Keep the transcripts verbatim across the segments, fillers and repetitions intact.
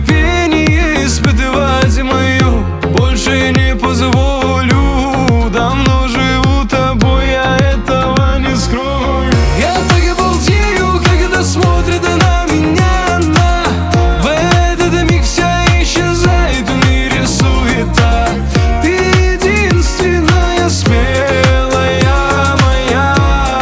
терпение испытывать мое больше не позволю. Давно живу тобой, я этого не скрою. Я так и балдею, когда смотрит на меня она. В этот миг вся исчезает в мире суета. Ты единственная смелая моя.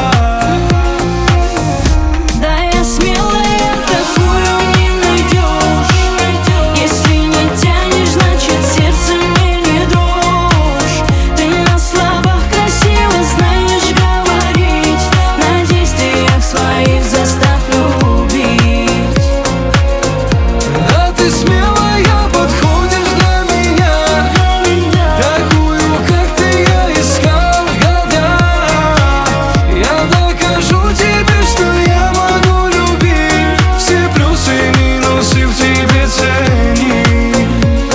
Да, я смелая, такую не найдешь. Если не тянешь, значит сердце мне не дрожь. Ты на словах красиво знаешь говорить, на действиях своих заставь любить. Да, ты смелая, подходишь для меня, такую, как ты, я искал года. Я докажу тебе, что я могу любить, все плюсы и минусы в тебе ценить.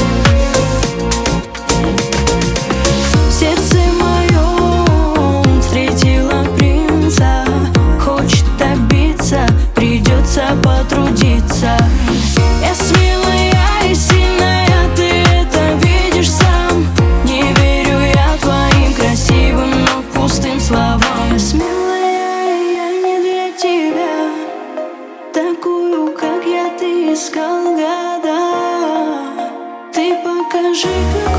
В сердце моем встретила принца, хочет добиться, придется потрудиться. Я смелая и сильная, ты это видишь сам. Не верю я твоим красивым, но пустым словам. Я смелая, я не для тебя, такую, как я, ты искал года. Ты покажи, как